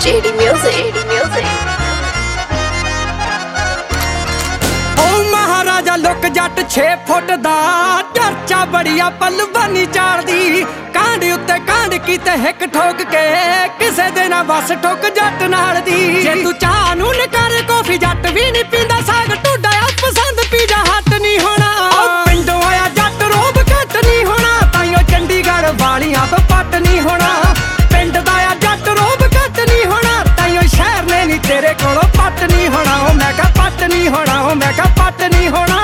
JD Music. ओ महाराजा look जट 6 फुट दा चर्चा बड़िया पलवानी चालदी कांड उत्ते कांड कीते हिक ठोक के किसे दे ना बस ठोक जट नाल दी जे तू चाह नू नकार कॉफी जट भी नहीं पींदा साग टोडा आ पसंद पीजा हट नहीं होना ओ पिंडों आया जट रोब घट नहीं होना ताइयों चंडीगढ़ वालियां तो पट नहीं होना पिंड दा आ जट रोब घट नहीं होना ताइयों शहर ने नहीं तेरे कोलों पट नहीं होना ओ मैं कहा पट नहीं होना ओ मैं कहा पट नहीं होना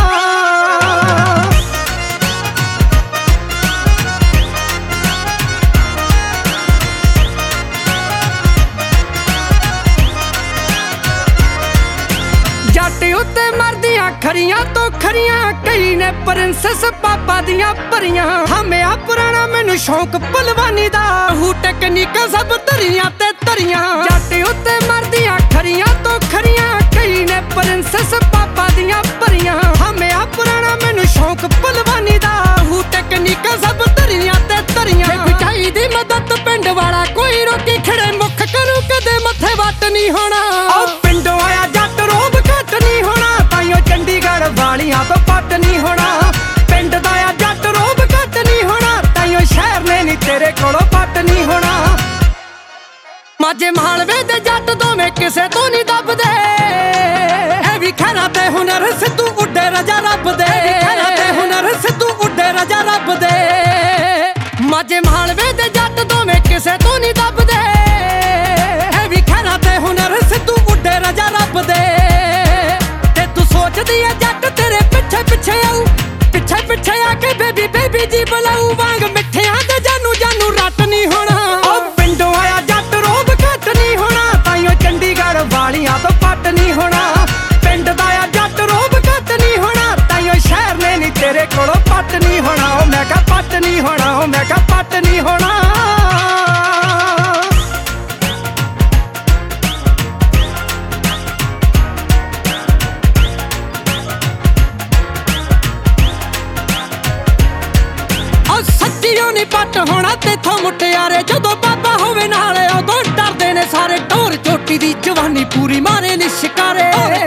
जट उत्ते मरदियां खरियां तो खरियां कई ने प्रिंसेस पापा दियां परियां हमें पुराना मैनू शौक पलवानी दा हू टेक्निक सब तरियां ते तरियां जट उत्ते मरदियां खरियां तो खरियां कई ने प्रिंसेस पापा दियां परियां हमें पुराना मैनू शौक पलवानी दा हू टेक्निक सब तरियां ते तरियां कुचाई दी मदद पिंड वाला कोई रोकी खड़े मुख करू कदे मथे वट नहीं होना ओ पिंडों आया जट रोब घट नहीं होना ताइयों चंडीगढ़ वालियां तो पट नहीं होना पिंड दा आ जट रोब घट नहीं होना ताइयों शहर ने नहीं तेरे कोलों पट नहीं होना माझे मालवे दे जट दोवें किसे तो नहीं दबदे ऐ भी खैरा ते हुनर सिद्धू उड्डे रजा रब दे खैरा ते हुनर सिद्धू उड्डे रजा रब दे माझे मालवे दे जट दोवें किसे तो नहीं दबदे ऐ भी खैरा ते हुनर सिद्धू उड्डे रजा रब दे ते तू सोचदी है जट तेरे पिछे पिछे आऊ पिछे पिछे आके बेबी बेबी जी बुलाऊ वांग मिठियां दे जानू जानू रट नहीं होना ओ पिंडों आया जट रोब घट नहीं होना ताइयों चंडीगढ़ वालियां तो पट नहीं होना पिंड दा आ जट रोब घट नहीं होना ताइयों शहर ने नहीं तेरे कोलों पट नहीं होना ओ मैं कहा पट नहीं होना ओ मैं कहा पट नहीं होना सच्चियों नहीं पट होना तेथों मुटियारे जदों बाबा होवे नाले उदों डरदे ने सारे ढोर चोटी दी जवानी पूरी मारे निशकारे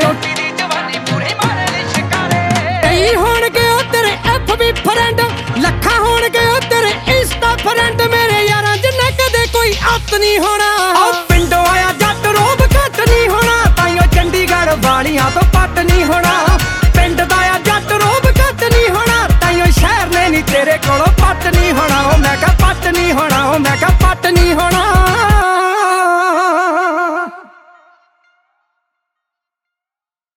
कई होणगे ओ तेरे FB फ्रेंड लखा होणगे ओ तेरे इंस्टा फ्रेंड मेरे यारां जिन्ने कदे कोई अत नहीं होना ओ पिंडों आया जट रोब घट नहीं होना ताइयों चंडीगढ़ वालियां तो पट नहीं होना पिंड दा आ जट रोब घट नहीं होना ताइयों शहर ने नहीं तेरे कोलों